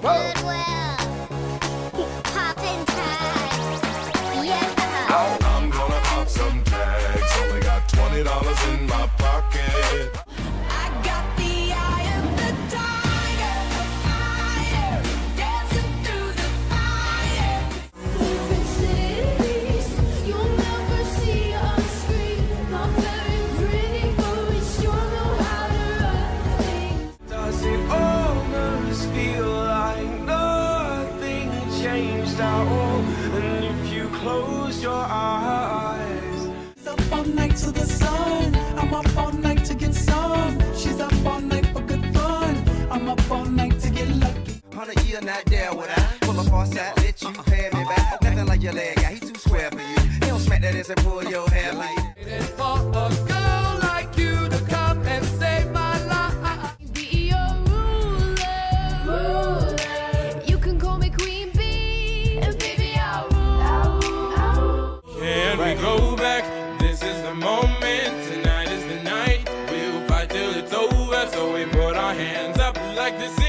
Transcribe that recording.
Goodwill. Poppin' tags. Yeah. I'm gonna pop some tags. Only got $20 in my pocket. I got the eye of the tiger, the fire, dancing through the fire. Different cities you'll never see on screen. Not very pretty, but we sure know how to run things. Does it almost feel like nothing changed at all? And if you close your eyes, Up all night to the sun. I'm up all night to get some. She's up all night for good fun. I'm up all night to get lucky. 100 year not there would I pull up on side, let you pay me back. Nothing like your leg guy, he too square for you. He don't smack that ass and pull your hair like that. it's for a girl like you to come and save my life. Be your ruler. You can call me Queen Bee. And baby, I'll rule. Can we go back? This is the moment. Tonight is the night. We'll fight till it's over. So we put our hands up like this.